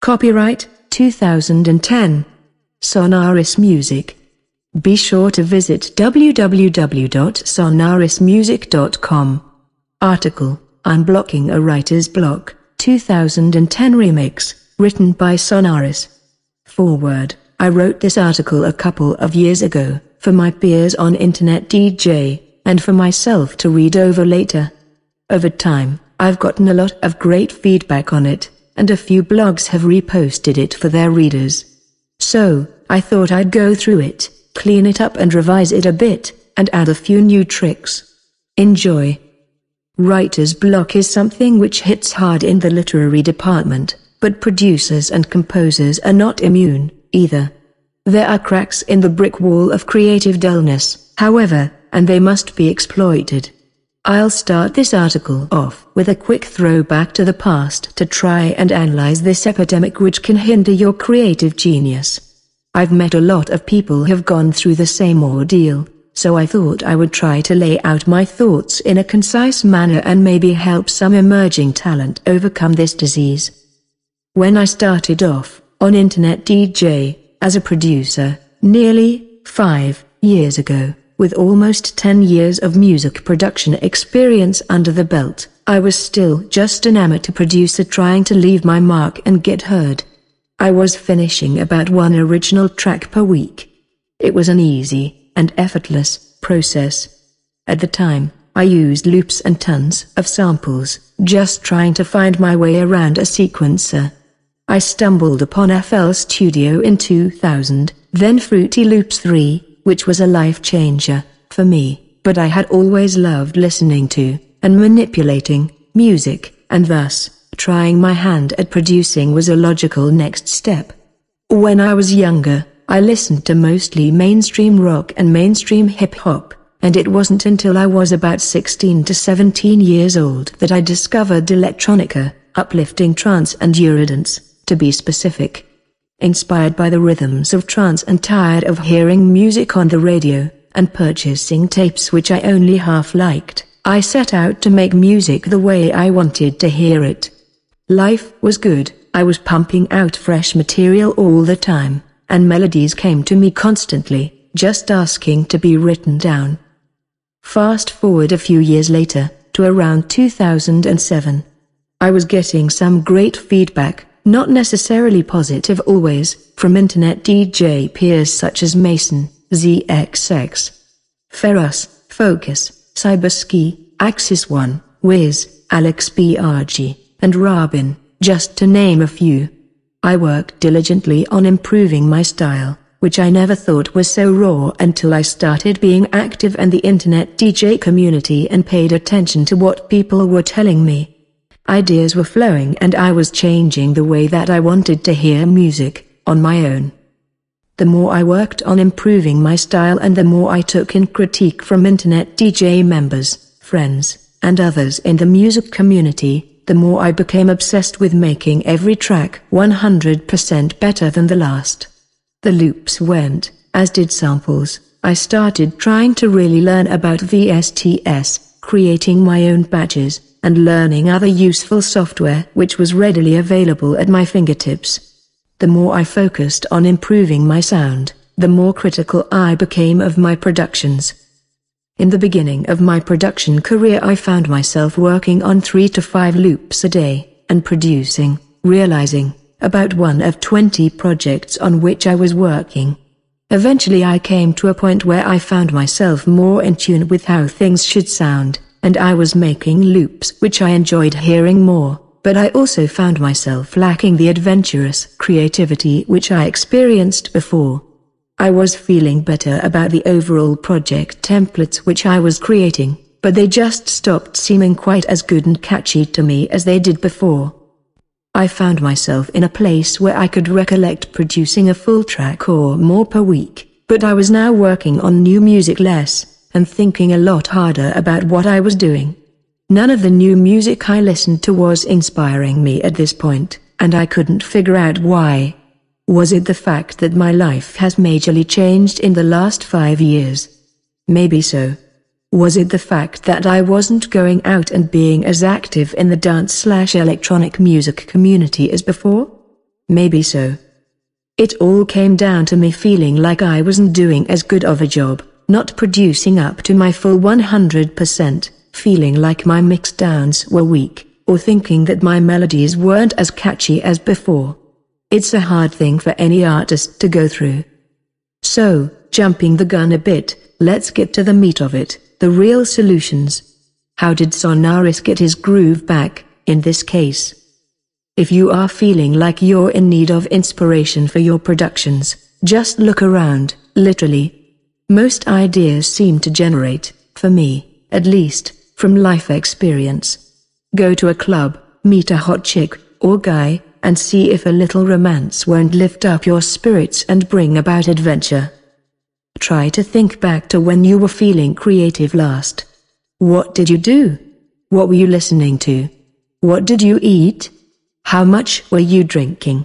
Copyright 2010. Sonaris Music. Be sure to visit www.sonarismusic.com. Article, Unblocking a Writer's Block, 2010 Remix, written by Sonaris. Forward. I wrote this article a couple of years ago, for my peers on Internet DJ, and for myself to read over later. Over time, I've gotten a lot of great feedback on it, and a few blogs have reposted it for their readers. So, I thought I'd go through it, clean it up and revise it a bit, and add a few new tricks. Enjoy. Writer's block is something which hits hard in the literary department, but producers and composers are not immune, either. There are cracks in the brick wall of creative dullness, however, and they must be exploited. I'll start this article off with a quick throwback to the past to try and analyze this epidemic which can hinder your creative genius. I've met a lot of people who've gone through the same ordeal, so I thought I would try to lay out my thoughts in a concise manner and maybe help some emerging talent overcome this disease. When I started off on Internet DJ as a producer, nearly 5 years ago, with almost 10 years of music production experience under the belt, I was still just an amateur producer trying to leave my mark and get heard. I was finishing about one original track per week. It was an easy and effortless process. At the time, I used loops and tons of samples, just trying to find my way around a sequencer. I stumbled upon FL Studio in 2000, then Fruity Loops 3, which was a life changer for me, but I had always loved listening to and manipulating music, and thus, trying my hand at producing was a logical next step. When I was younger, I listened to mostly mainstream rock and mainstream hip-hop, and it wasn't until I was about 16 to 17 years old that I discovered electronica, uplifting trance and eurodance, to be specific. Inspired by the rhythms of trance and tired of hearing music on the radio, and purchasing tapes which I only half liked, I set out to make music the way I wanted to hear it. Life was good, I was pumping out fresh material all the time, and melodies came to me constantly, just asking to be written down. Fast forward a few years later, to around 2007. I was getting some great feedback, not necessarily positive always, from Internet DJ peers such as Mason, ZXX, Ferus, Focus, Cyberski, Axis One, Wiz, Alex BRG, and Rabin, just to name a few. I worked diligently on improving my style, which I never thought was so raw until I started being active in the Internet DJ community and paid attention to what people were telling me. Ideas were flowing and I was changing the way that I wanted to hear music, on my own. The more I worked on improving my style and the more I took in critique from Internet DJ members, friends, and others in the music community, the more I became obsessed with making every track 100% better than the last. The loops went, as did samples. I started trying to really learn about VSTS, creating my own batches, and learning other useful software which was readily available at my fingertips. The more I focused on improving my sound, the more critical I became of my productions. In the beginning of my production career I found myself working on 3 to 5 loops a day, and producing, realizing, about 1 of 20 projects on which I was working. Eventually I came to a point where I found myself more in tune with how things should sound, and I was making loops which I enjoyed hearing more, but I also found myself lacking the adventurous creativity which I experienced before. I was feeling better about the overall project templates which I was creating, but they just stopped seeming quite as good and catchy to me as they did before. I found myself in a place where I could recollect producing a full track or more per week, but I was now working on new music less, and thinking a lot harder about what I was doing. None of the new music I listened to was inspiring me at this point, and I couldn't figure out why. Was it the fact that my life has majorly changed in the last 5 years? Maybe so. Was it the fact that I wasn't going out and being as active in the dance/electronic music community as before? Maybe so. It all came down to me feeling like I wasn't doing as good of a job, not producing up to my full 100%, feeling like my mix-downs were weak, or thinking that my melodies weren't as catchy as before. It's a hard thing for any artist to go through. So, jumping the gun a bit, let's get to the meat of it, the real solutions. How did Sonaris get his groove back, in this case? If you are feeling like you're in need of inspiration for your productions, just look around, literally. Most ideas seem to generate, for me, at least, from life experience. Go to a club, meet a hot chick, or guy, and see if a little romance won't lift up your spirits and bring about adventure. Try to think back to when you were feeling creative last. What did you do? What were you listening to? What did you eat? How much were you drinking?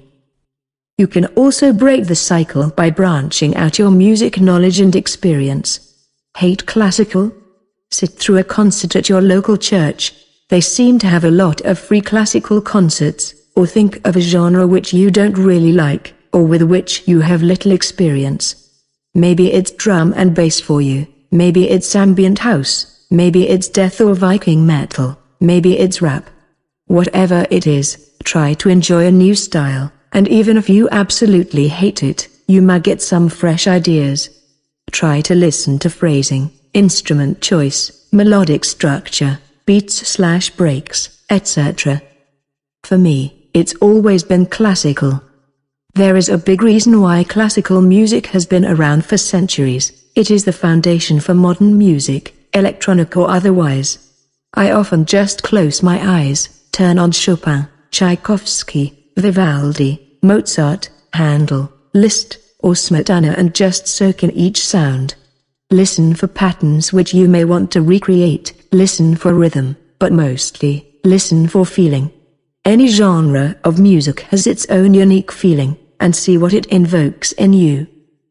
You can also break the cycle by branching out your music knowledge and experience. Hate classical? Sit through a concert at your local church. They seem to have a lot of free classical concerts. Or think of a genre which you don't really like, or with which you have little experience. Maybe it's drum and bass for you, maybe it's ambient house, maybe it's death or Viking metal, maybe it's rap. Whatever it is, try to enjoy a new style, and even if you absolutely hate it, you might get some fresh ideas. Try to listen to phrasing, instrument choice, melodic structure, beats/breaks, etc. For me, it's always been classical. There is a big reason why classical music has been around for centuries. It is the foundation for modern music, electronic or otherwise. I often just close my eyes, turn on Chopin, Tchaikovsky, Vivaldi, Mozart, Handel, Liszt, or Smetana and just soak in each sound. Listen for patterns which you may want to recreate, listen for rhythm, but mostly, listen for feeling. Any genre of music has its own unique feeling, and see what it invokes in you.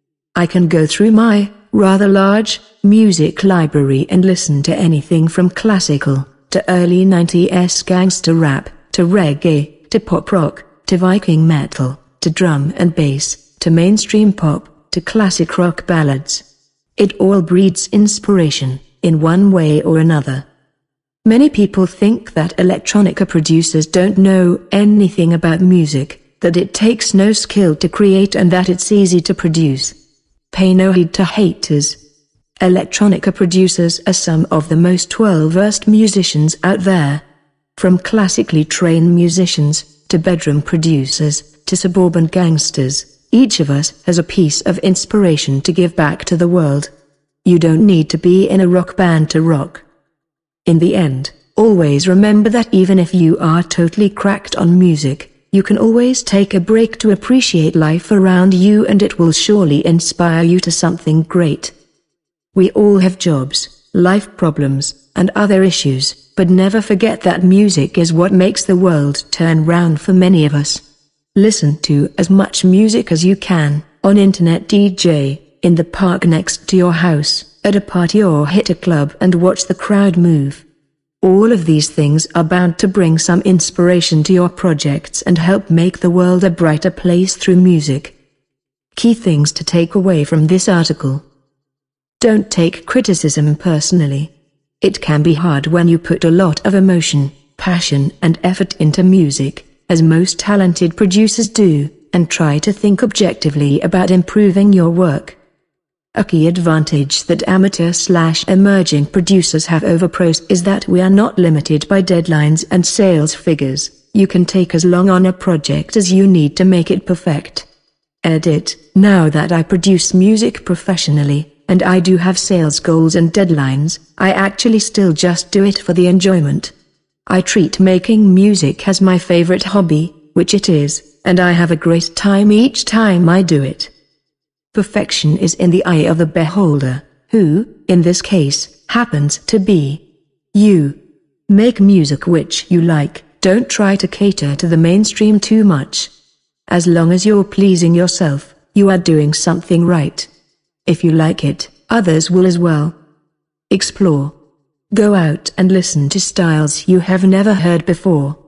I can go through my, rather large, music library and listen to anything from classical, to early 90s gangster rap, to reggae, to pop rock, to Viking metal, to drum and bass, to mainstream pop, to classic rock ballads. It all breeds inspiration, in one way or another. Many people think that electronica producers don't know anything about music, that it takes no skill to create and that it's easy to produce. Pay no heed to haters. Electronica producers are some of the most well-versed musicians out there. From classically trained musicians, to bedroom producers, to suburban gangsters, each of us has a piece of inspiration to give back to the world. You don't need to be in a rock band to rock. In the end, always remember that even if you are totally cracked on music, you can always take a break to appreciate life around you and it will surely inspire you to something great. We all have jobs, life problems, and other issues, but never forget that music is what makes the world turn round for many of us. Listen to as much music as you can, on internet DJ, in the park next to your house, at a party or hit a club and watch the crowd move. All of these things are bound to bring some inspiration to your projects and help make the world a brighter place through music. Key things to take away from this article. Don't take criticism personally. It can be hard when you put a lot of emotion, passion and effort into music, as most talented producers do, and try to think objectively about improving your work. A key advantage that amateur/emerging producers have over pros is that we are not limited by deadlines and sales figures. You can take as long on a project as you need to make it perfect. Edit. Now that I produce music professionally, and I do have sales goals and deadlines, I actually still just do it for the enjoyment. I treat making music as my favorite hobby, which it is, and I have a great time each time I do it. Perfection is in the eye of the beholder, who, in this case, happens to be you. Make music which you like, don't try to cater to the mainstream too much. As long as you're pleasing yourself, you are doing something right. If you like it, others will as well. Explore. Go out and listen to styles you have never heard before.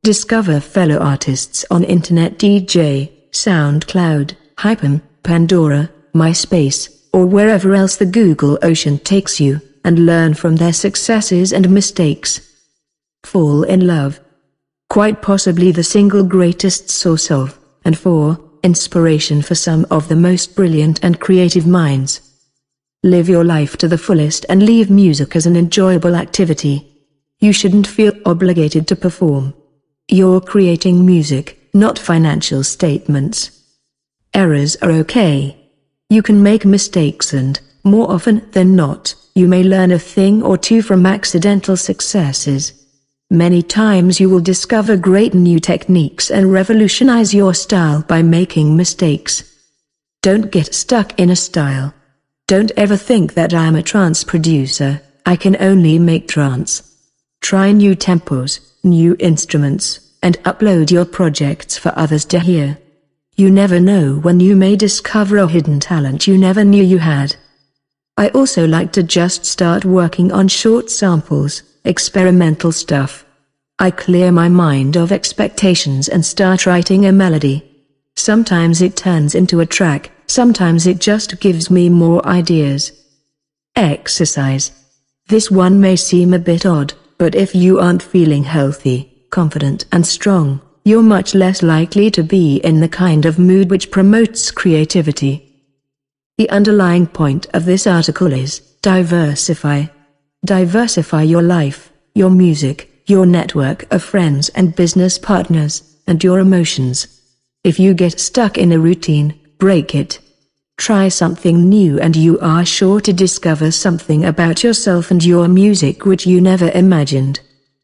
Discover fellow artists on Internet DJ, SoundCloud, Hypen, Pandora, MySpace, or wherever else the Google Ocean takes you, and learn from their successes and mistakes. Fall in love. Quite possibly the single greatest source of, and for, inspiration for some of the most brilliant and creative minds. Live your life to the fullest and leave music as an enjoyable activity. You shouldn't feel obligated to perform. You're creating music, not financial statements. Errors are okay. You can make mistakes and, more often than not, you may learn a thing or two from accidental successes. Many times you will discover great new techniques and revolutionize your style by making mistakes. Don't get stuck in a style. Don't ever think that I'm a trance producer, I can only make trance. Try new tempos, new instruments, and upload your projects for others to hear. You never know when you may discover a hidden talent you never knew you had. I also like to just start working on short samples, experimental stuff. I clear my mind of expectations and start writing a melody. Sometimes it turns into a track, sometimes it just gives me more ideas. Exercise. This one may seem a bit odd, but if you aren't feeling healthy, confident and strong, you're much less likely to be in the kind of mood which promotes creativity. The underlying point of this article is, diversify. Diversify your life, your music, your network of friends and business partners, and your emotions. If you get stuck in a routine, break it. Try something new and you are sure to discover something about yourself and your music which you never imagined.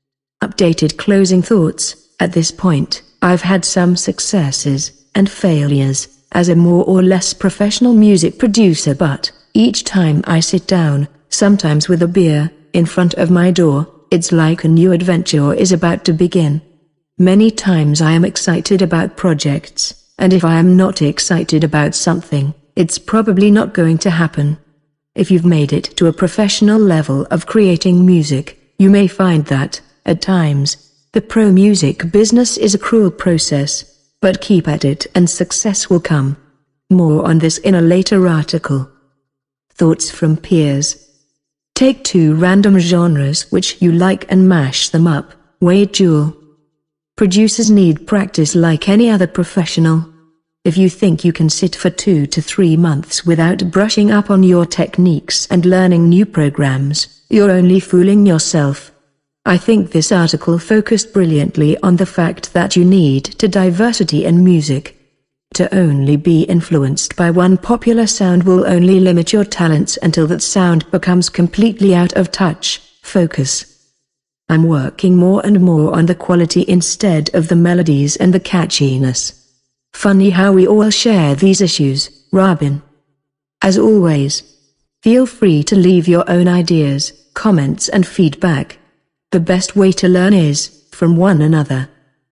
Updated closing thoughts. At this point, I've had some successes and failures as a more or less professional music producer, but each time I sit down, sometimes with a beer, in front of my door, it's like a new adventure is about to begin. Many times I am excited about projects, and if I am not excited about something, it's probably not going to happen. If you've made it to a professional level of creating music, you may find that, at times, the pro music business is a cruel process, but keep at it and success will come. More on this in a later article. Thoughts from peers. Take two random genres which you like and mash them up, Wade Jewell. Producers need practice like any other professional. If you think you can sit for 2 to 3 months without brushing up on your techniques and learning new programs, you're only fooling yourself. I think this article focused brilliantly on the fact that you need to diversity in music. To only be influenced by one popular sound will only limit your talents until that sound becomes completely out of touch. Focus. I'm working more and more on the quality instead of the melodies and the catchiness. Funny how we all share these issues, Robin. As always, feel free to leave your own ideas, comments and feedback. The best way to learn is from one another.